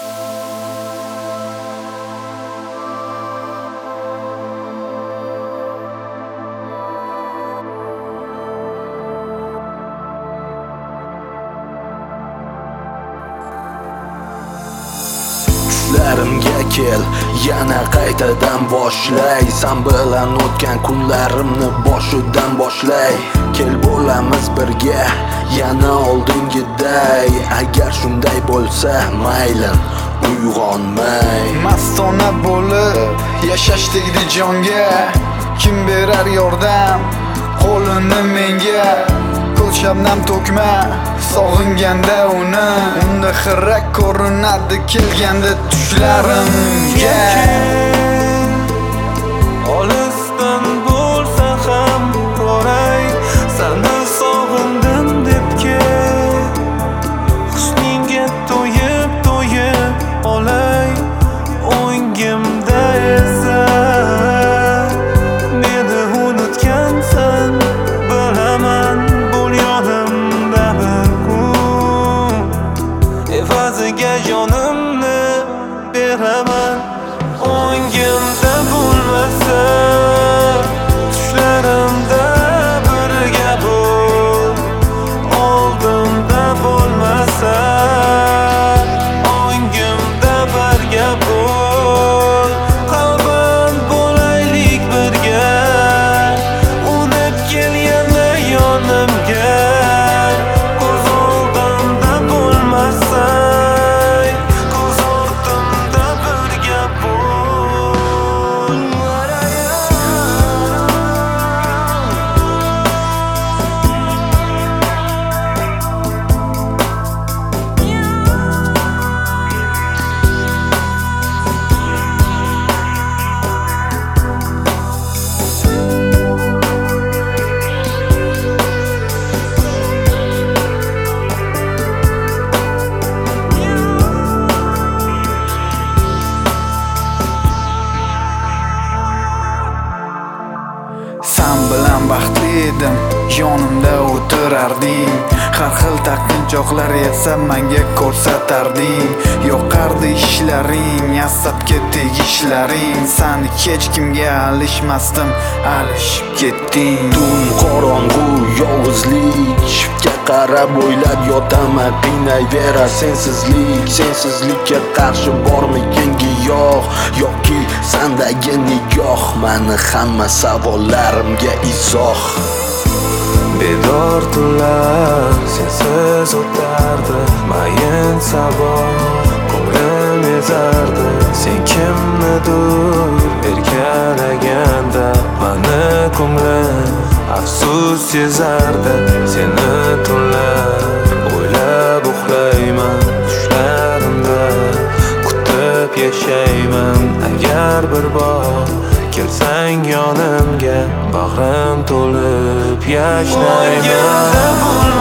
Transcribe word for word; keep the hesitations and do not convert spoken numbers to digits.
Tushlarimga kel, yana qaytadan boshlay. Sen bilan o'tgan kunlarimni boshidan boshlay. Kel bo'lamiz birga, yana oldingiday. Agar shunday bo'lsa, maylim uyg'onmay. Mastona bo'lib yashash tegdi jonga. Kim berar yordam qo'lini menga? Shabnam to'kma sog'inganda uni. Unda xira ko'rinadi kelganda tushlarimga. Olisdan bo'lsa ham qoray, seni sog'indim deb kel. Husningga to'yib to'yib olay, o'ngimda esa meni unutgansan, bilaman. Evaziga jonimni beraman. O'ngimda bo'lmasa, tushlarimda birga bo'l. Oldimda bo'lmasa, o'ngimda birga bo'l. Qalban bo'laylik birga, unib kel yana yonimga. Sen bilan baxtli edim, yonimda o'tirarding. Har xil taqinchoqlar esa menga ko'rsatarding. Yoqardi ishlaring, asabga tegishlaring. Seni hech kimga alishmasdim, alishib ketding. Tun qorong'u yolg'izlik, shiftga qarab o'ylab yotaman. Qiynayvera sensizlik, sensizlikka qarshi bormikin giyoh yoki sendagi nigoh. Mani hamma savollarimga izoh. Bedor tunlar sensiz o'tardi, mayin sabah ko'nglim ezardi. Sen kimnidir erkalaganda, mani ko'nglim afsus sezardi. Seni tunlar o'ylab uxlayman, tushlarimda kutib yashayman. Agar bir bor kelsang yonimga, bag'rim to'lib yashnayman.